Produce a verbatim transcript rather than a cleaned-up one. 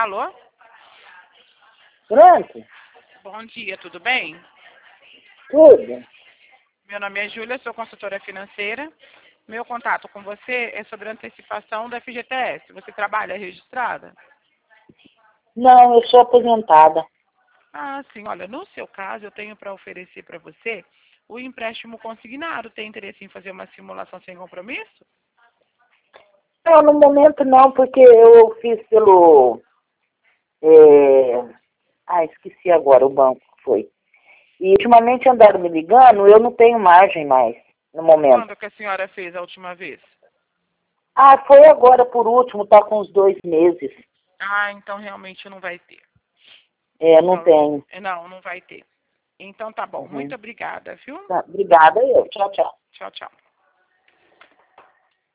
Alô? Pronto? Bom dia, tudo bem? Tudo? Meu nome é Júlia, sou consultora financeira. Meu contato com você é sobre a antecipação da F G T S. Você trabalha registrada? Não, eu sou aposentada. Ah, sim. Olha, no seu caso, eu tenho para oferecer para você o empréstimo consignado. Tem interesse em fazer uma simulação sem compromisso? Não, no momento não, porque eu fiz pelo... É... Ah, esqueci agora o banco que foi. E ultimamente andaram me ligando, eu não tenho margem mais, no momento. Quando que a senhora fez a última vez? Ah, foi agora por último, tá com uns dois meses. Ah, então realmente não vai ter. É, não Então, tenho. não, não vai ter. Então tá bom. Muito Uhum. obrigada, viu? Tá, obrigada, eu. Tchau, tchau. Tchau, tchau.